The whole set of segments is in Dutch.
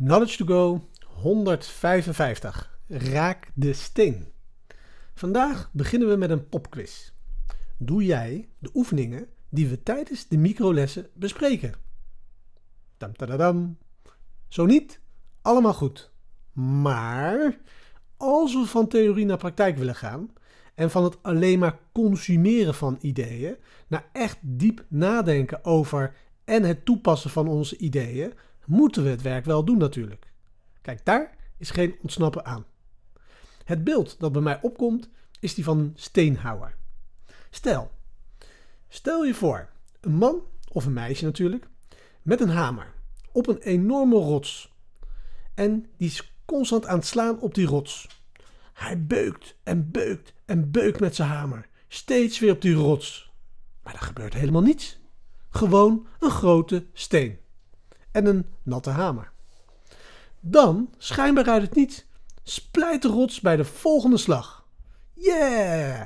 Knowledge to go 155. Raak de steen. Vandaag beginnen we met een popquiz. Doe jij de oefeningen die we tijdens de microlessen bespreken? Tamtadadam. Zo niet, allemaal goed. Maar als we van theorie naar praktijk willen gaan en van het alleen maar consumeren van ideeën naar echt diep nadenken over en het toepassen van onze ideeën, moeten we het werk wel doen natuurlijk. Kijk, daar is geen ontsnappen aan. Het beeld dat bij mij opkomt is die van een steenhouwer. Stel je voor, een man of een meisje natuurlijk, met een hamer op een enorme rots. En die is constant aan het slaan op die rots. Hij beukt en beukt en beukt met zijn hamer, steeds weer op die rots. Maar er gebeurt helemaal niets. Gewoon een grote steen. En een natte hamer. Dan, schijnbaar uit het niets, splijt de rots bij de volgende slag. Yeah!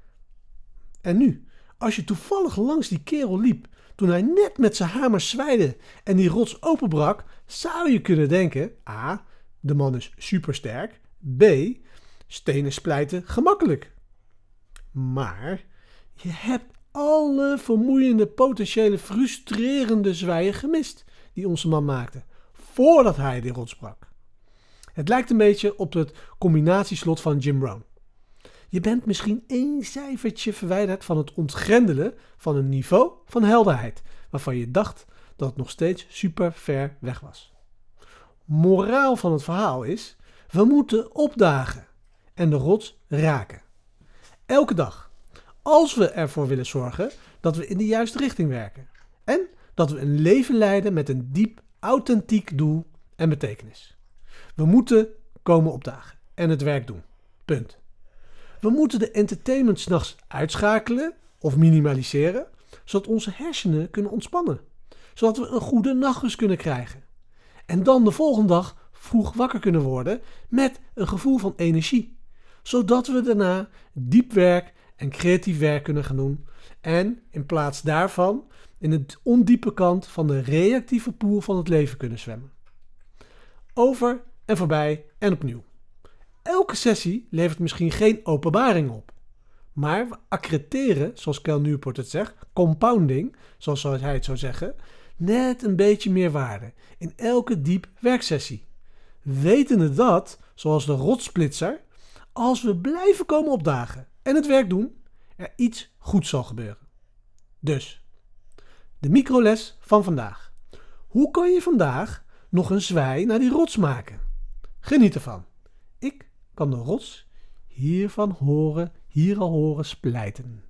En nu, als je toevallig langs die kerel liep toen hij net met zijn hamer zwijde en die rots openbrak, zou je kunnen denken: A, de man is supersterk. B, stenen splijten gemakkelijk. Maar je hebt alle vermoeiende, potentiële, frustrerende zwijen gemist die onze man maakte, voordat hij die rots brak. Het lijkt een beetje op het combinatieslot van Jim Rohn. Je bent misschien 1 cijfertje verwijderd van het ontgrendelen van een niveau van helderheid, waarvan je dacht dat het nog steeds super ver weg was. Moraal van het verhaal is: we moeten opdagen en de rots raken. Elke dag. Als we ervoor willen zorgen dat we in de juiste richting werken. En dat we een leven leiden met een diep, authentiek doel en betekenis. We moeten komen opdagen en het werk doen. Punt. We moeten de entertainment 's nachts uitschakelen of minimaliseren, zodat onze hersenen kunnen ontspannen. Zodat we een goede nachtrust kunnen krijgen. En dan de volgende dag vroeg wakker kunnen worden met een gevoel van energie. Zodat we daarna diep werk en creatief werk kunnen gaan doen. En in plaats daarvan in de ondiepe kant van de reactieve pool van het leven kunnen zwemmen. Over en voorbij en opnieuw. Elke sessie levert misschien geen openbaring op. Maar we accreteren, zoals Cal Newport het zegt, compounding, zoals hij het zou zeggen, net een beetje meer waarde in elke diep werksessie. Wetende dat, zoals de rotssplitser, als we blijven komen opdagen en het werk doen, er iets goeds zal gebeuren. Dus, de microles van vandaag. Hoe kan je vandaag nog een zwij naar die rots maken? Geniet ervan. Ik kan de rots hier al horen splijten.